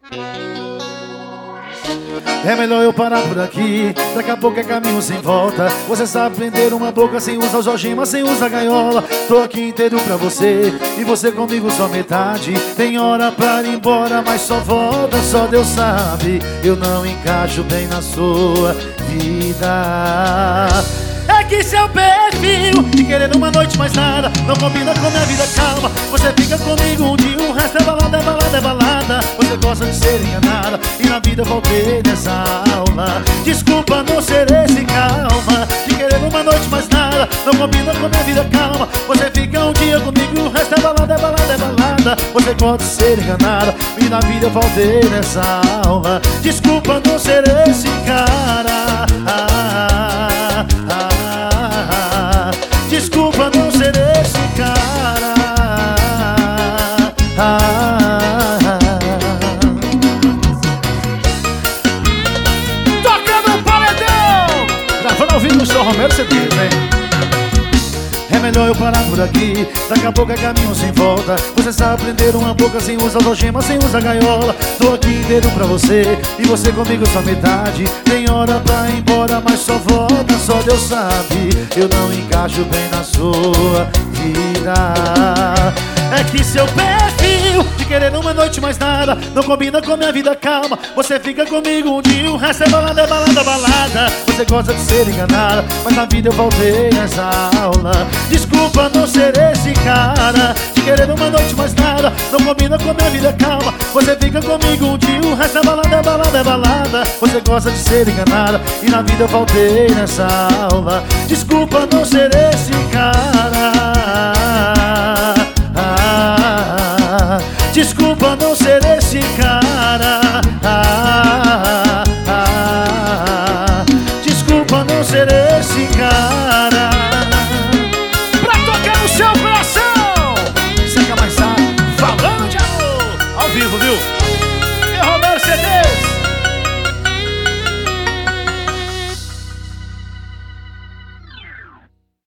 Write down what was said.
É melhor eu parar por aqui, daqui a pouco é caminho sem volta. Você sabe prender uma boca sem usar algema, sem usar gaiola. Tô aqui inteiro pra você, e você comigo só metade. Tem hora pra ir embora, mas só volta, só Deus sabe. Eu não encaixo bem na sua vida. É que seu perfil de querer uma noite mais nada não combina com minha vida, calma. Você fica comigo um dia, o resto é balada, é balada, é balada. Você gosta de ser enganada e na vida eu voltei nessa aula. Desculpa não ser esse, calma. De querer uma noite mais nada não combina com minha vida, calma. Você fica um dia comigo, o resto é balada, é balada, é balada. Você gosta de ser enganada e na vida eu voltei nessa aula. Desculpa não ser esse cara. Desculpa não ser esse cara. Tocando o paredão, gravando ao vivo no São Romero CDs, hein? É melhor eu parar por aqui, daqui a pouco é caminho sem volta. Você sabe prender uma boca sem usar algema, sem usar gaiola. Tô aqui inteiro pra você, e você comigo só metade. Tem hora pra ir embora, mas só volta, só Deus sabe. Eu não encaixo bem na sua vida. É que seu perfil de querer uma noite mais nada não combina com minha vida, calma. Você fica comigo um dia, o resto é balada, é balada, balada. Você gosta de ser enganada, mas na vida eu voltei nessa aula. Desculpa não ser esse cara. De querer uma noite mais nada não combina com minha vida, calma. Você fica comigo um dia, o resto é balada, é balada, é balada. Você gosta de ser enganada e na vida eu voltei nessa aula. Desculpa não ser esse cara. Desculpa não ser esse cara. Desculpa não ser esse